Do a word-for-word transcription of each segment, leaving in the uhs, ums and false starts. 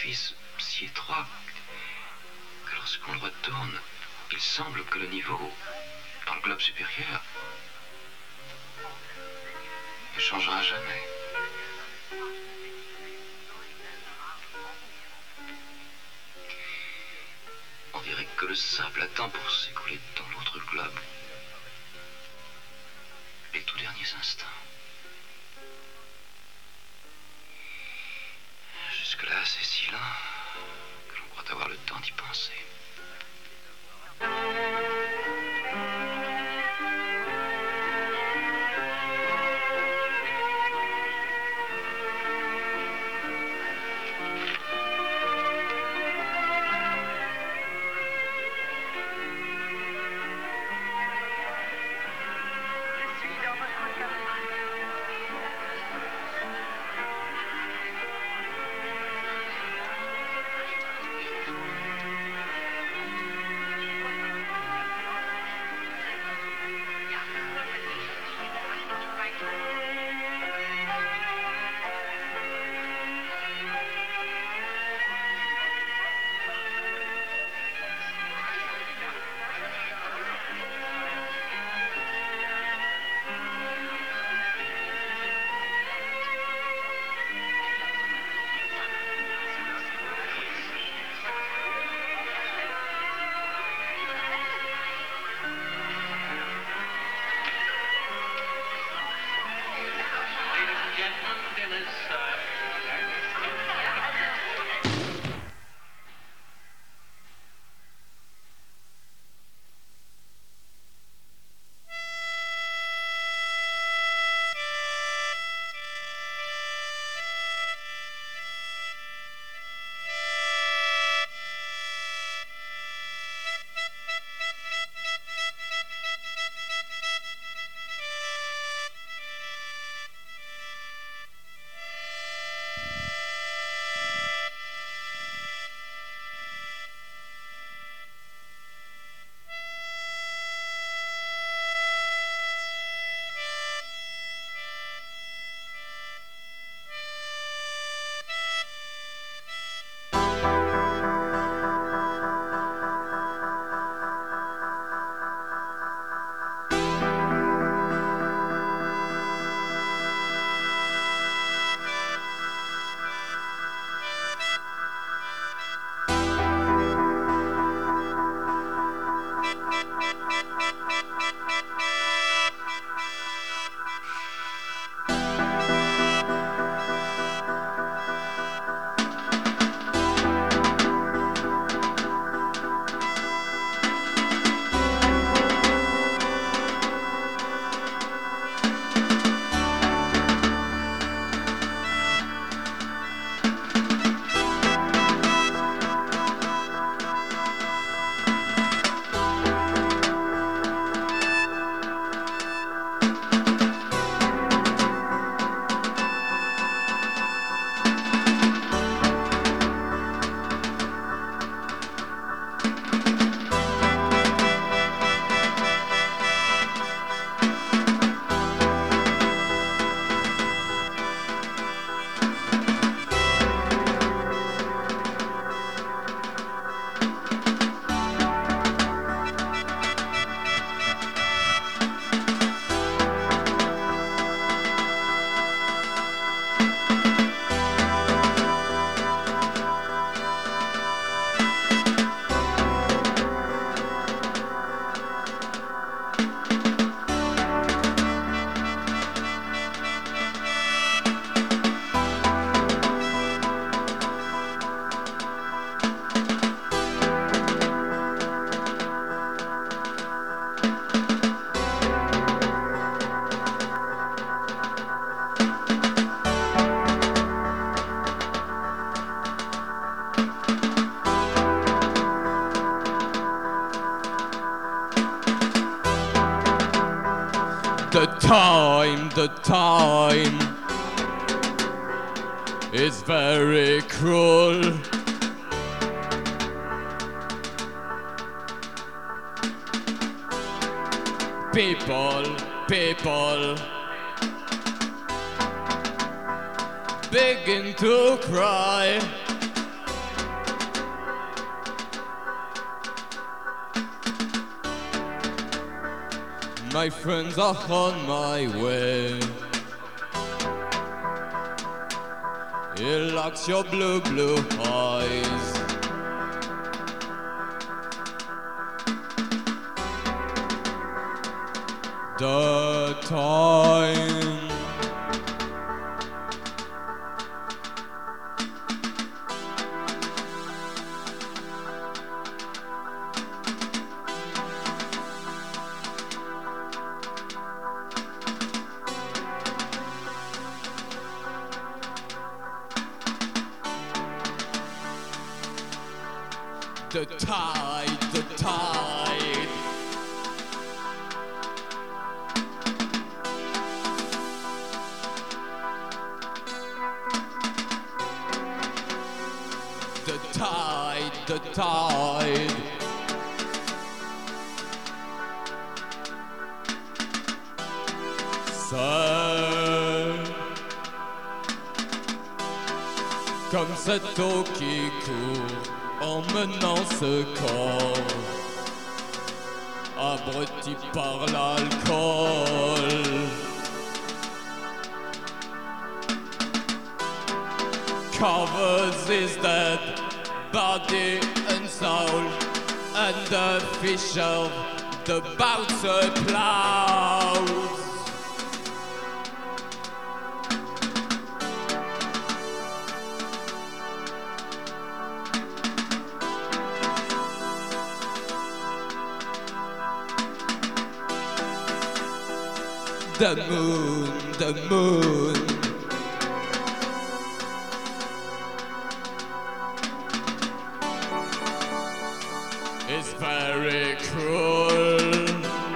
édifice si étroit que lorsqu'on le retourne, il semble que le niveau, dans le globe supérieur, ne changera jamais. On dirait que le sable attend pour s'écouler dans l'autre globe. Les tout derniers instants. Jusque-là, c'est si lent que l'on croit avoir le temps d'y penser. The time, the time is very cruel. People, people begin to cry. My friends are on my way. It locks your blue, blue eyes. The time The tide, the tide. The tide, the tide. C'est comme cette eau qui court emmenant ce corps abruti par l'alcool. Covers his dead body and soul and the fish of the bouncer clouds. The moon, the moon is very cruel.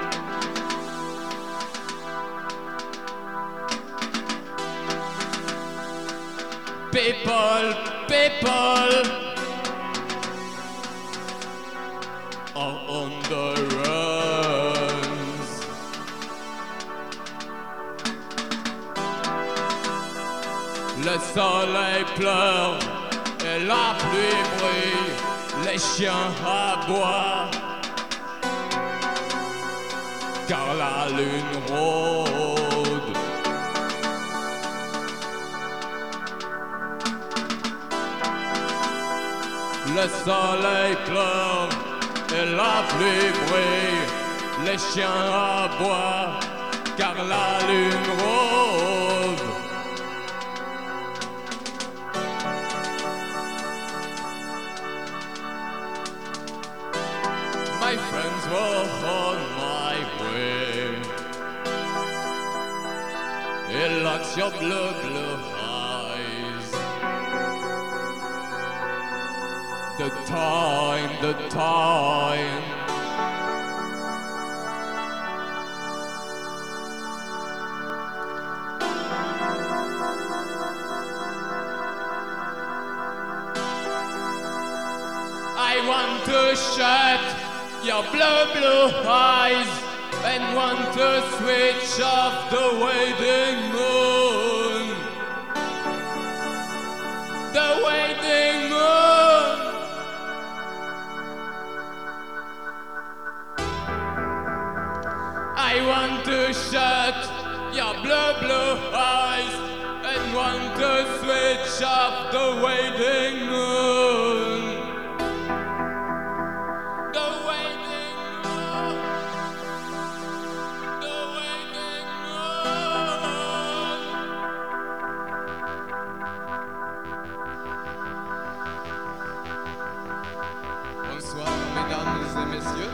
People, people are on the runs. Le soleil pleure et la pluie brille, les chiens aboient, car la lune rôde. Le soleil pleure et la pluie brille, les chiens aboient, car la lune rôde. My friends were on my way. It locks your blue, blue eyes. The time, the time. I want to shut your blue, blue eyes and want to switch off the waiting moon. The waiting moon. I want to shut your blue, blue eyes and want to switch off the waiting moon. Bonsoir, mesdames et messieurs.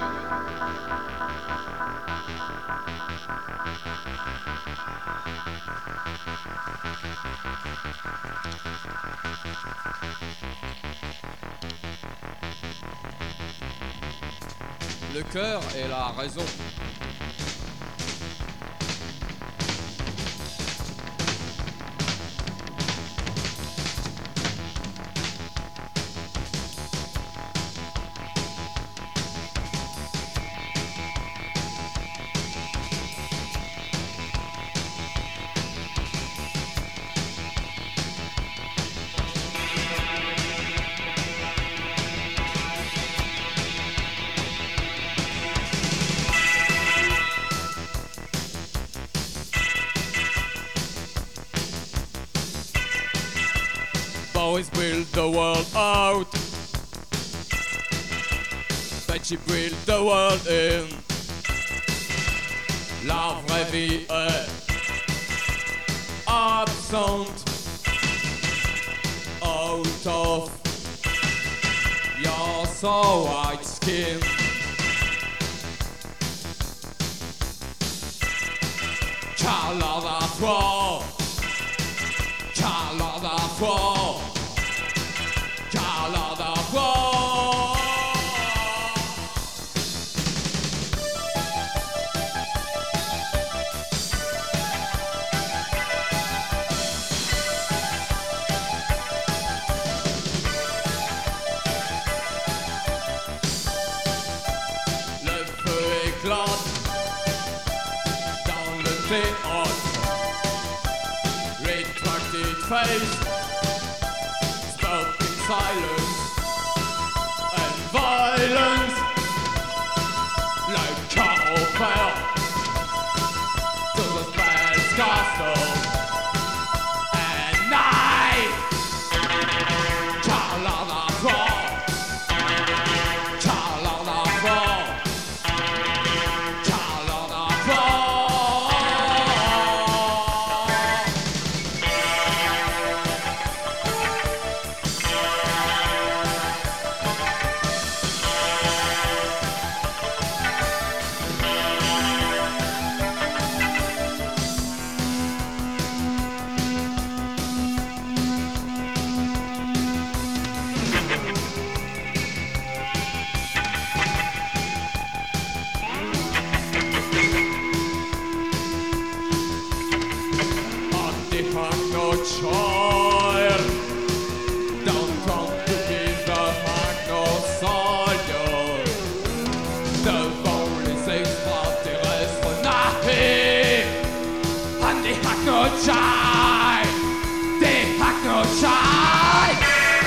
Le cœur est la raison. always build the world out, but she build the world in. La vraie vie est absente out of your so white skin. Car l'on a foi, car l'on a foi, car l'on a foi. Le feu éclate dans le théâtre. Retracted face, spoke in silence and violence, like cattle fell to the spell's castle. And night, Carlotta fall, Carlotta fall, Carlotta fall. No child, don't come to be the heart, no soldier. Devant les extraterrestres naviguent, and they have no child, they have no child.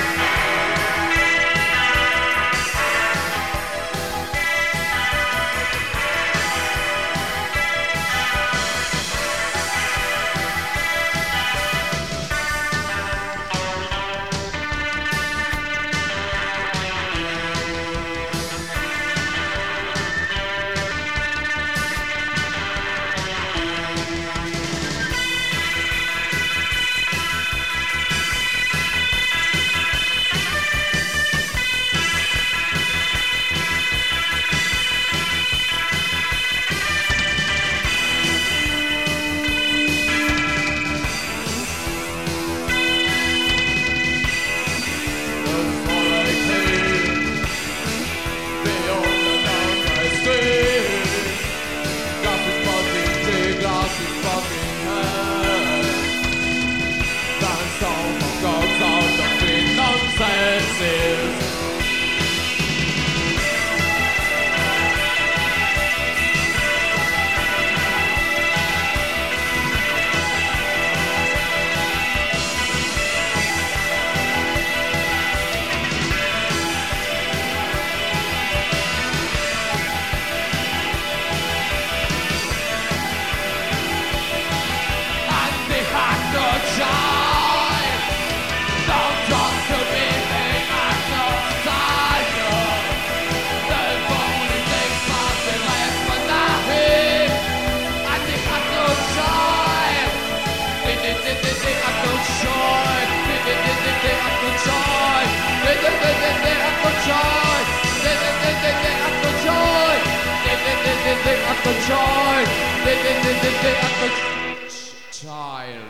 Child.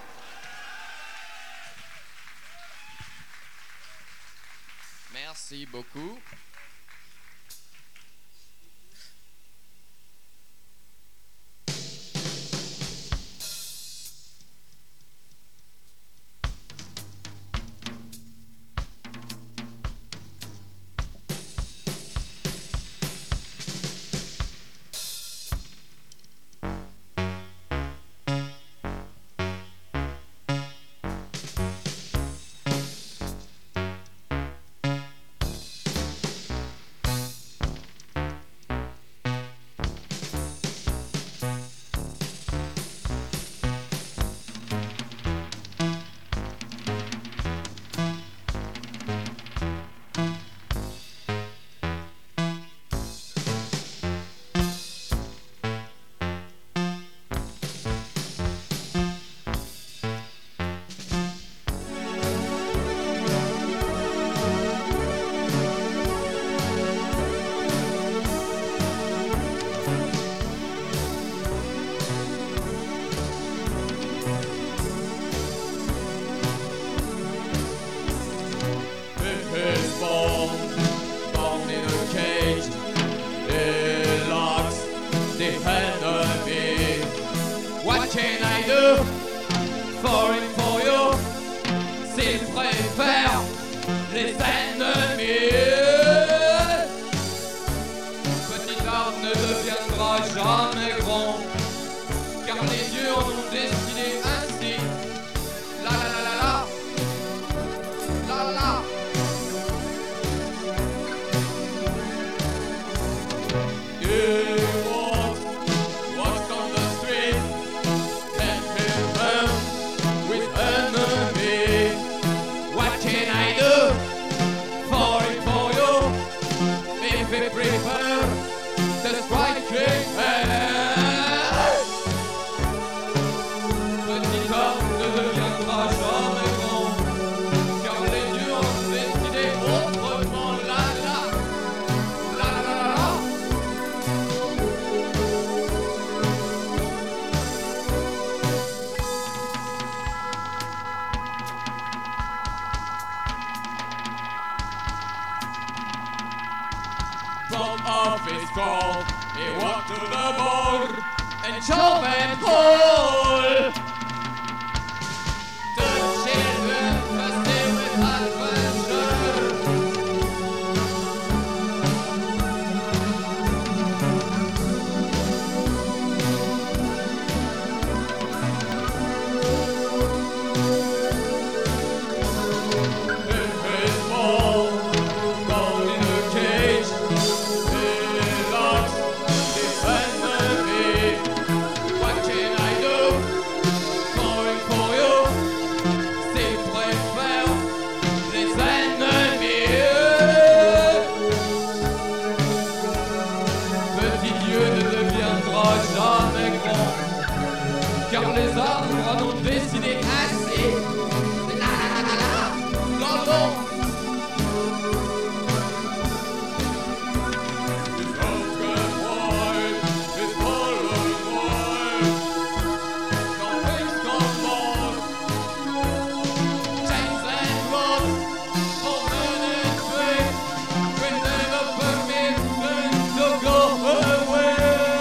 Merci beaucoup. from off his coat, he walked to the board and shove and pull. The children thirsty with adventure. Car les arbres en ont décidé assez. La la la la la, non non. His house got wide, his color wide. Nothing's gone more. Chains and ropes, for men and tricks, will never permit them to go away.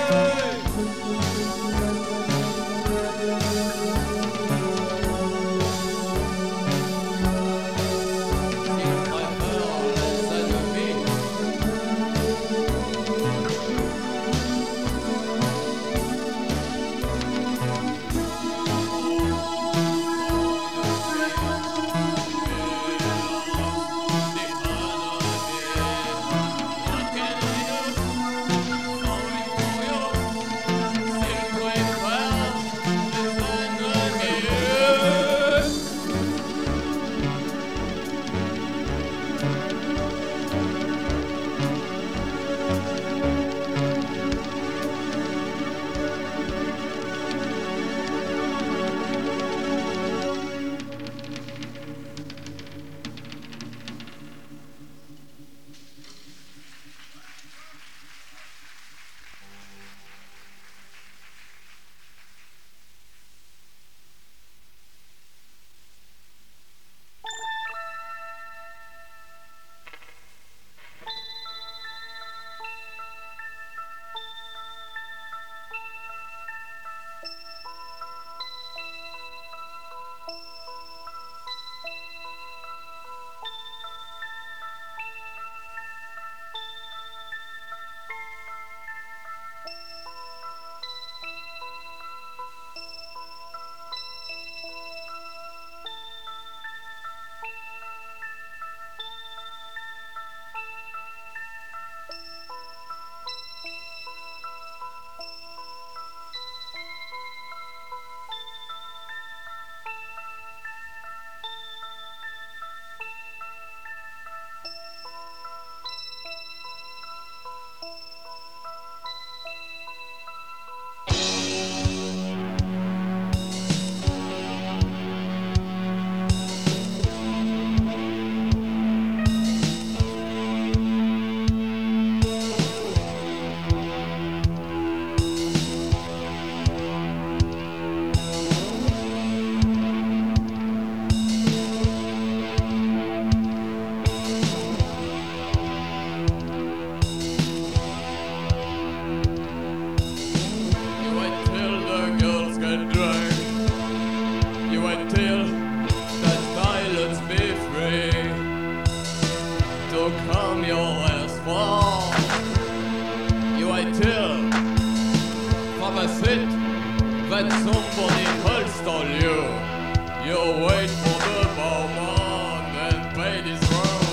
When somebody holster you, you wait for the bowman and pay his round.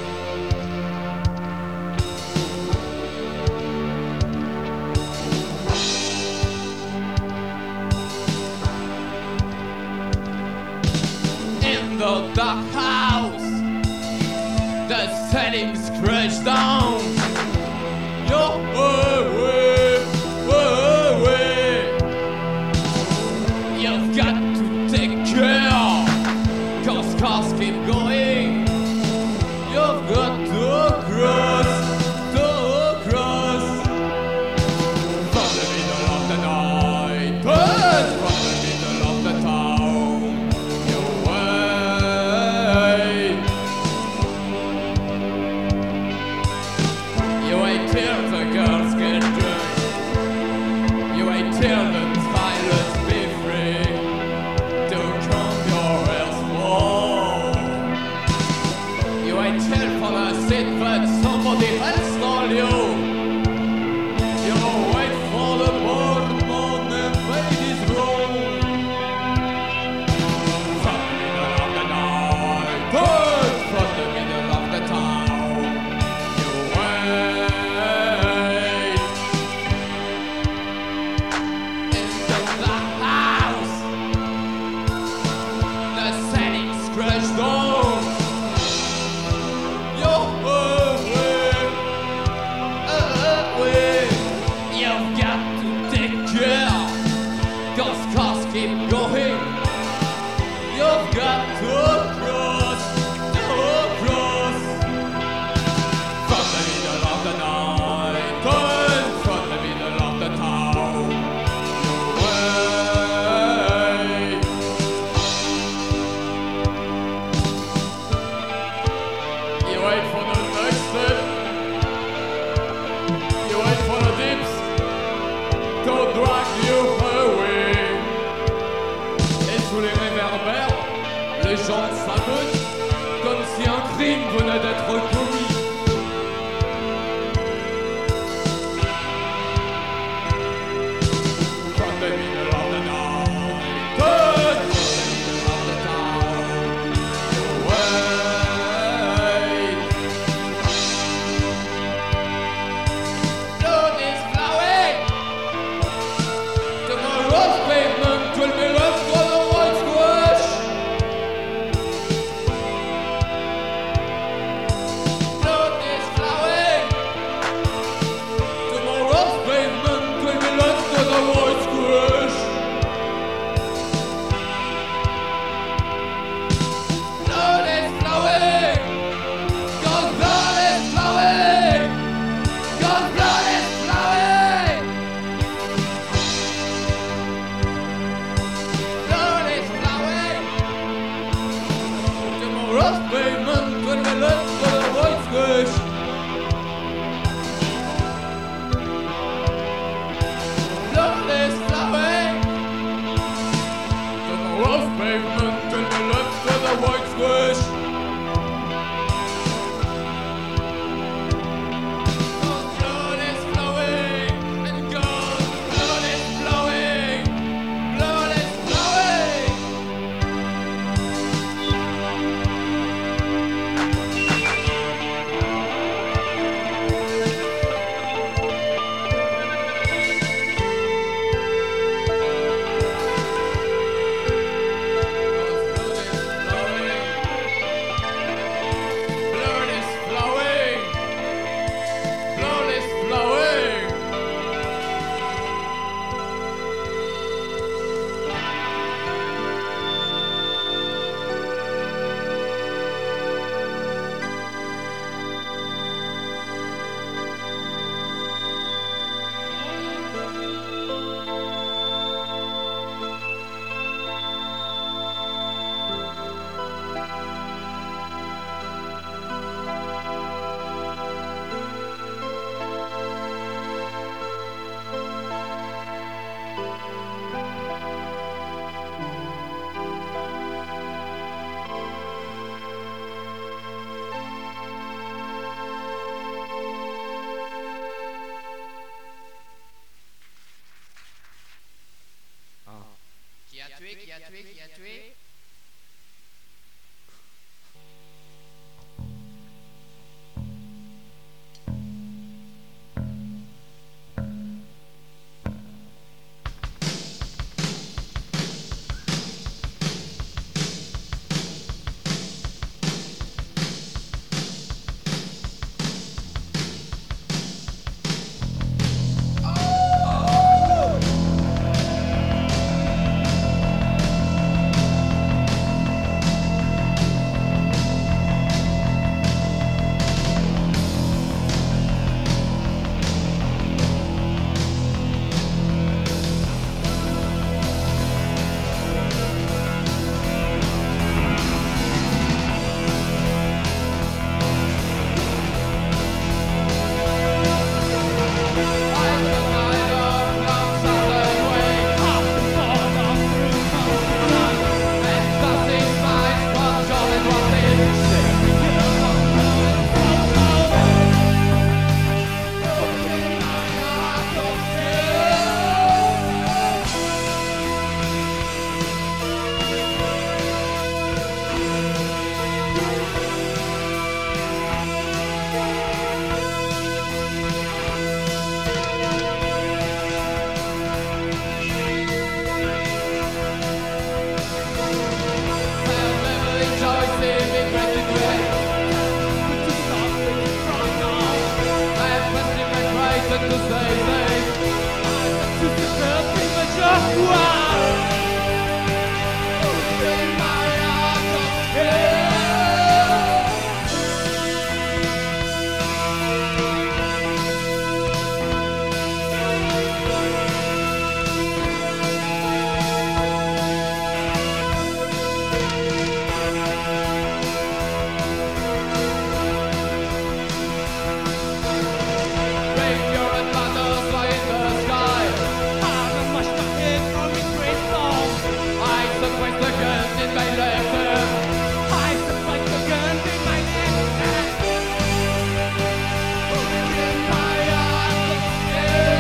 In the dark house, the settings crash down. You're away, away. You've got to take care, cause cars keep going. You've got to cross, to cross. From the middle of the night, and from the middle of the town, you wait. till the girls get drunk. You wait till the tyrants be free. Don't come your else more. You wait till for the seat that somebody else stole you. You wait for the morning morning baby's room. From the middle of the night, good from the middle of the town. You wait in the black house. The setting's crushed down. You wait, wait. You've got to take care, 'cause cars keep going. You've got to cross, to cross. From the middle of the night, and from the middle of the town. You wait. You wait for the next step. You wait for the dips to drag you away. Et sous les réverbères, les gens s'ameutent comme si un crime venait d'être commis. From the middle of the night, from the middle of the town, you wait. Blood is flowing. Tomorrow's pavement will be left for the white squash. Blood is flowing. Tomorrow's pavement will be left for the white squash. Blood is flowing. 'Cause blood is flowing. 'Cause blood is flowing. Blood is flowing. Tomorrow's pavement will be left for the white squash. Blood is flowing. Tomorrow's pavement will be left for the white squash. 'Cause blood is flowing, and 'cause blood is flowing, blood is flowing. Blood is flowing. Blood is flowing. Qui a tué, qui a tué, qui a tué? reindeer and banners fly in the sky. I'm a mush my head on his great song. I suppress the guns in my left hand. I suppress the guns in my left hand. In my arms, yeah.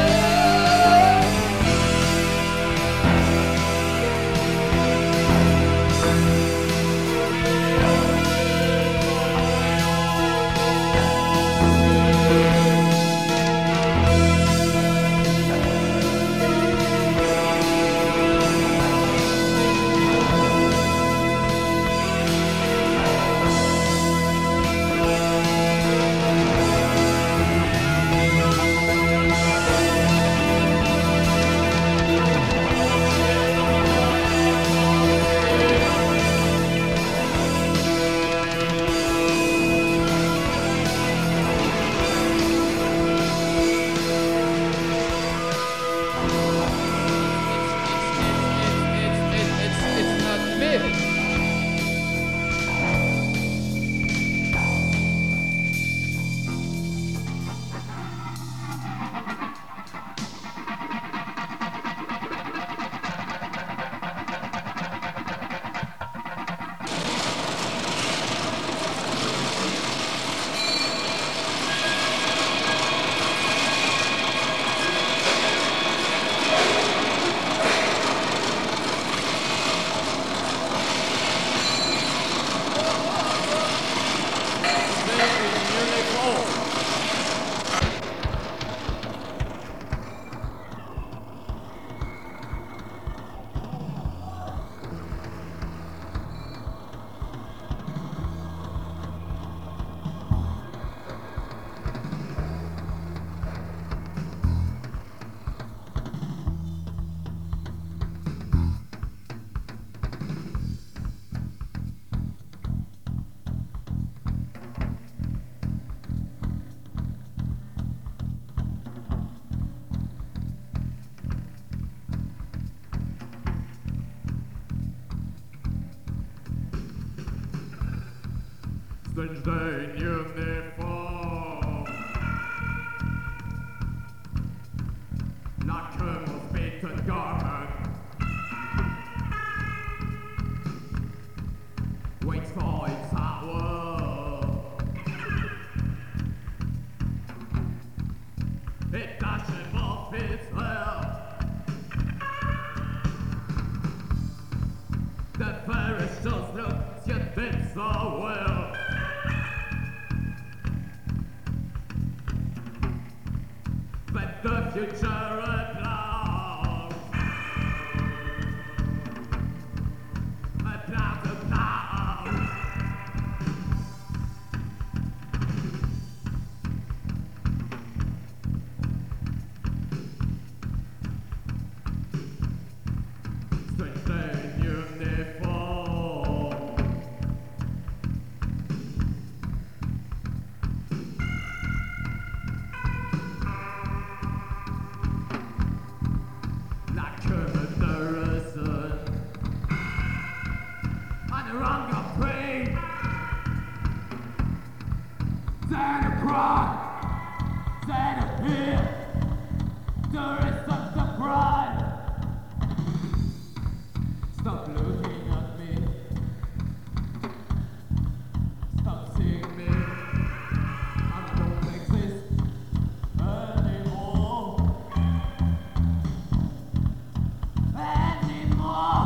Strange day in uniform, like a moth-beaten garment, waits for its hour. It dashes off its hair. The parish just looks yet it's so well. But the future at last, at last, at last. Strange day in uniform, like a murderer on a hunger prey. Stand a cry, stand a fear, the rest of the pride. Stop looking at me, stop seeing me. I don't exist anymore. Anymore.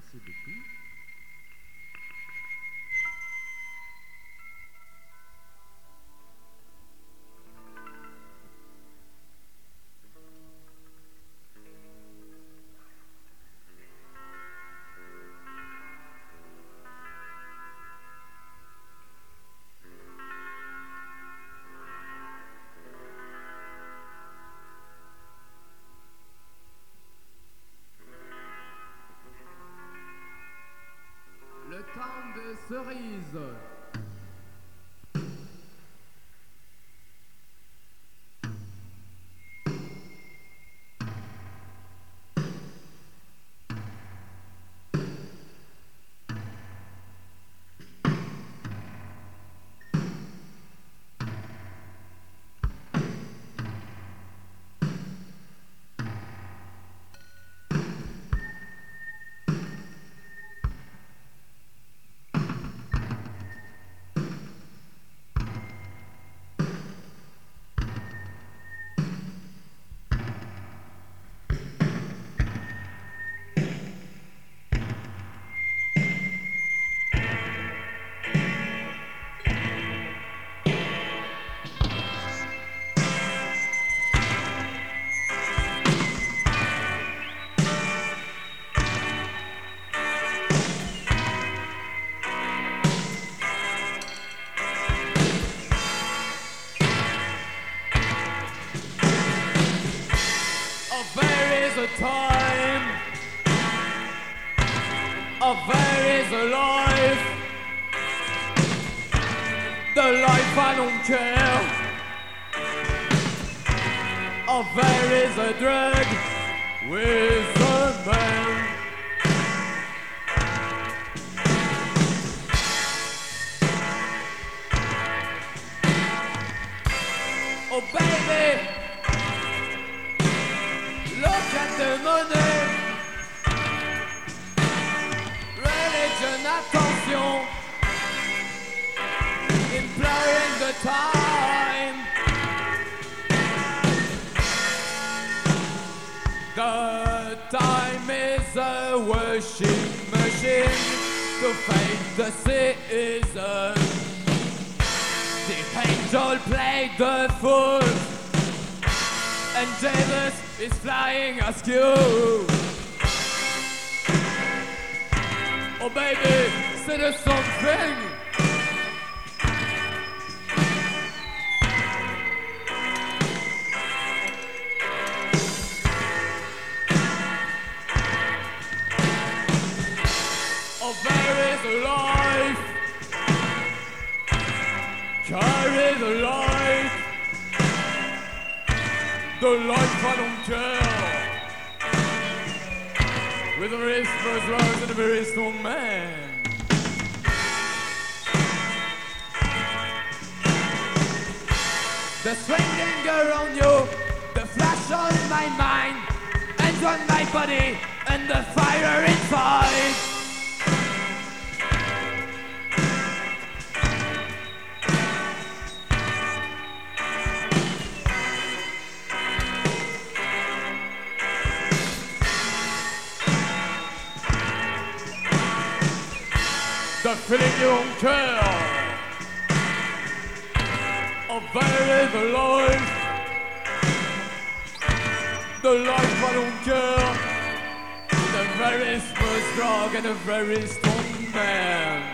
Merci beaucoup. Le temps des cerises. Time, oh, there is a life, the life I don't care. Oh, there is a drug with a man. Oh, baby, look at the money, religion, attention, imploring the time. The time is a washing machine to fake the season. The angel played the fool, and Jesus is flying askew. Oh baby, c'est the something. Oh, there is a life, carry the life, the life I don't care. With a restless rose and a very strong man. The swinging around you, the flash on my mind, and on my body, and the fire inside. The feeling you don't care. Oh, there is a life, the life I don't care. The very first dog and a very strong man.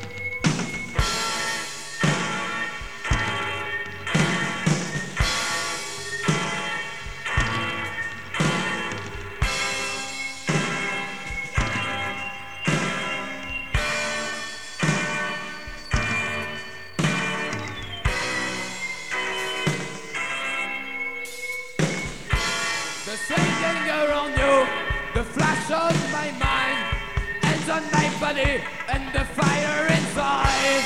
The swinging around you, the flash on my mind, and on my body, and the fire inside.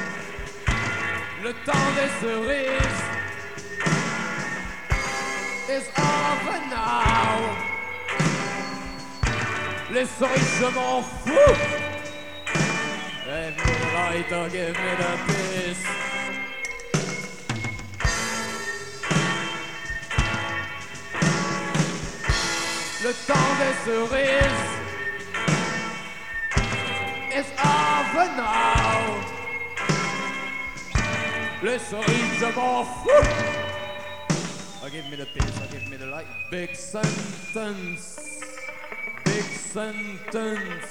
Le temps des cerises is over now. Les cerises, je m'en fous. Give me the lighter, give me the peace. Le temps des cerises is over now. Les cerises, je m'en fous. Oh, give me the peace, oh, give me the light. Big sentence, big sentence.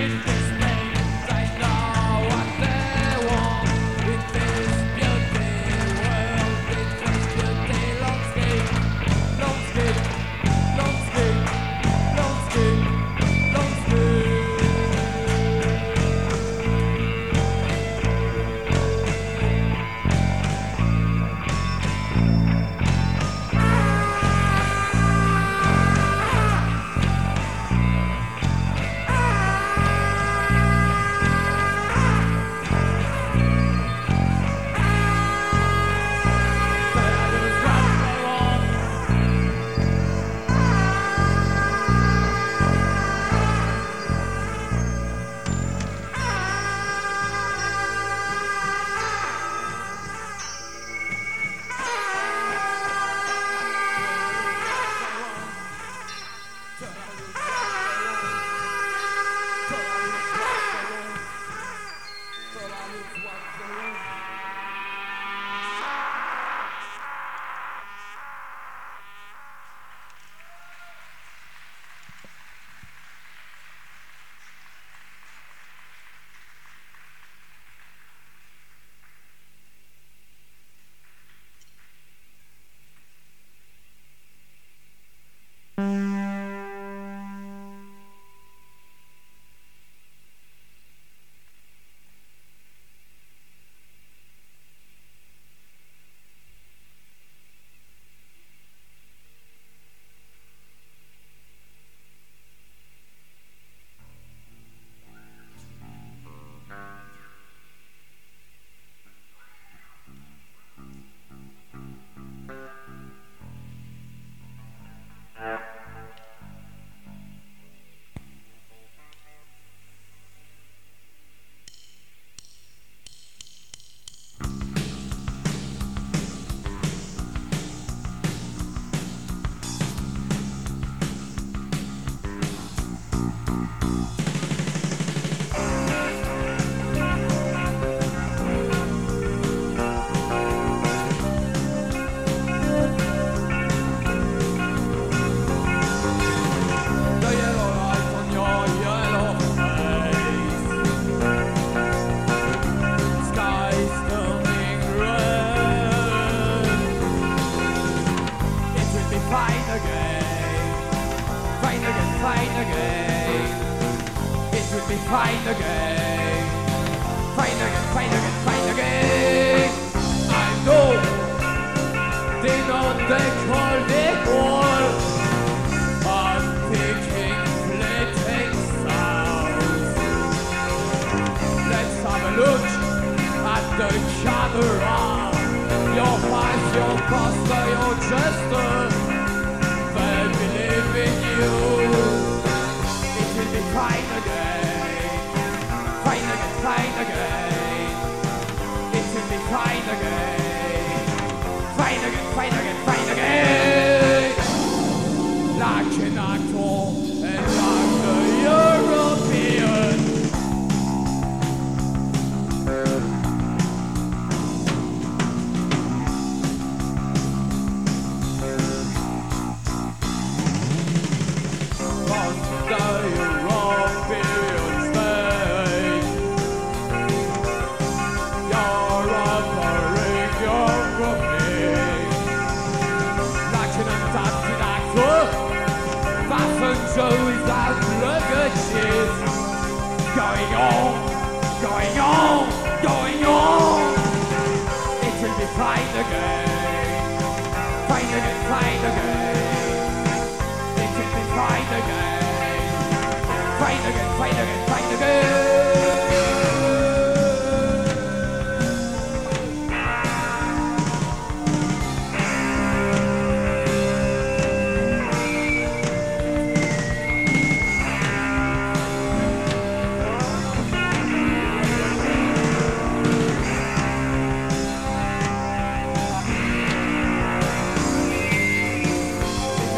Find again, find again, find again, find again. I know they know they call the wall, but taking fleeting sounds. Let's have a look at the camera. Your eyes, your pastor, your jester. They believe in you. It will be fine again. Fine again, it will be fine again. Fine again, fine again, fine again. Like an actor and like the European. On the European. Shows out luggages going on, going on, going on. It will be fine again, fine again, fine again. It will be fine again, fine again, fine again, fine again.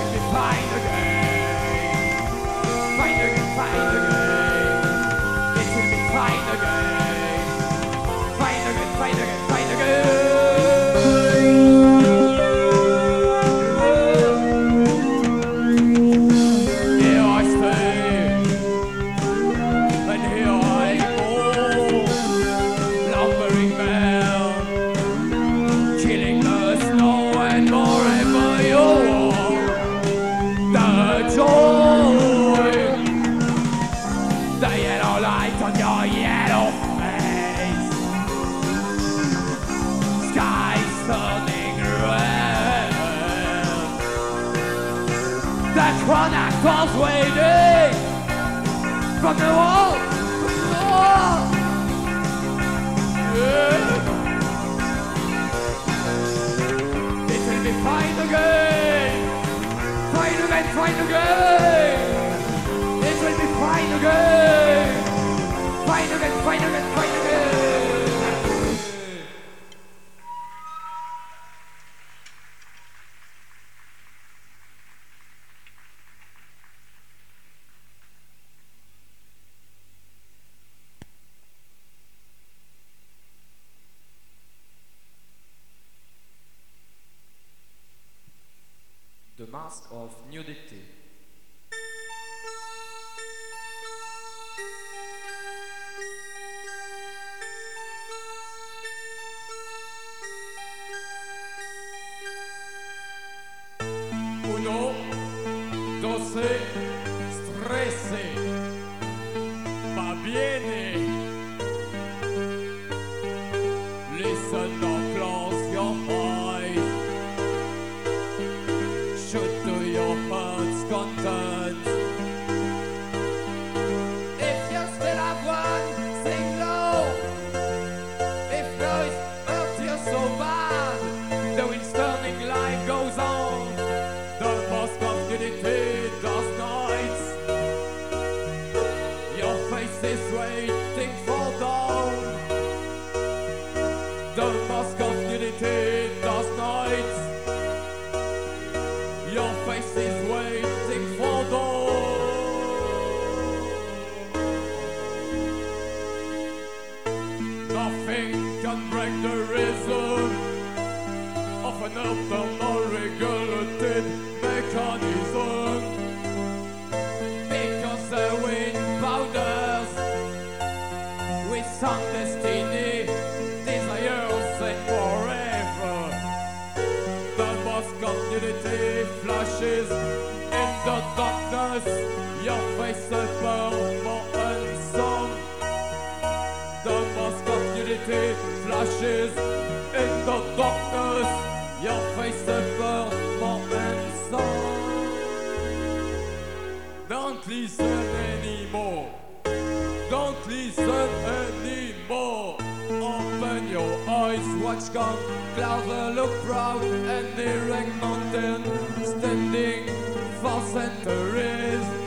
It One actor's waiting from the wall, from the wall. Yeah. It will be fine again, fine again, fine again. It will be fine again, fine again, fine again, fine again. The Mask of Nudity. Uno, doce, stressé, va bene. Listen now, close your eyes. Shoot to your heart's content. If you still have one, sing low. If noise hurts you so bad, the Winsturning life goes on. The mask of nudity does nights. Your face is waiting for dawn. The mask of nudity does nights. Your face is waiting for dawn. Nothing can break the rhythm of an auto-regulated mechanism. Because the wind powders with some destiny, desires and forever. The mask of nudity flashes in the darkness. Your face is burned more handsome. The mask of nudity flashes in the darkness. Your face is burned more handsome. Don't listen anymore. Don't listen anymore. Open your eyes, watch come closer, look proud and erect mountain standing for centuries.